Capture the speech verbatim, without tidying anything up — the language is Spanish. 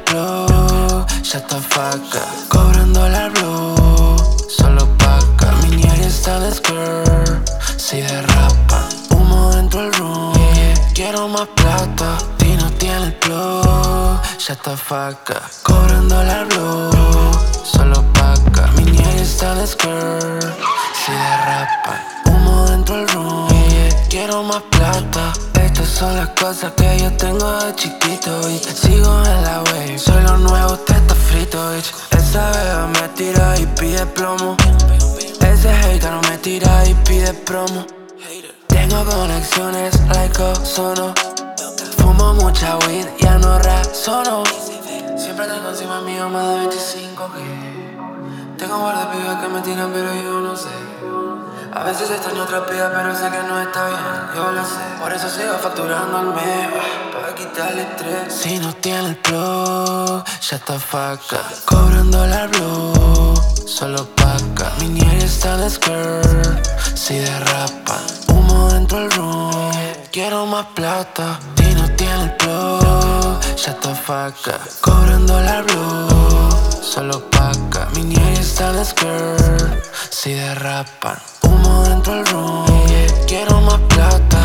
plug, shut the fuck up. Cobrando la blue, solo pa' acá. Mi niña está de skirt, si derrapa. Humo dentro del room, yeah. Quiero más plata, Tino tiene el plug, shut the fuck up. Cobrando la blue, solo pa' acá. Mi niña está de skirt, si derrapa. Humo dentro del room, yeah. Quiero más plata. Estas son las cosas que yo tengo de chiquito, bitch. Sigo en la wave, soy lo nuevo, usted está frito, bitch. Esa beba me tira y pide plomo. Ese hater me tira y pide promo. Tengo conexiones like Ozono. Fumo mucha weed, ya no razono. Siempre tengo encima mío más de veinticinco G. Tengo un par de pibas que me tiran pero yo no sé. A veces extraño otra piba pero sé que no está bien, yo lo sé. Por eso sigo facturando al mes, para quitarle estrés. Si no tiene el plug, shut the fuck up. Cobrando la blue, solo pa' acá. Mi niña está de skirt, si derrapan. Humo dentro del room, quiero más plata. Tino tiene el plug, shut the fuck up. Cobrando la blue, solo pa' acá. Mi niña está de skirt, si derrapan. Humo dentro del room, yeah. Quiero más plata.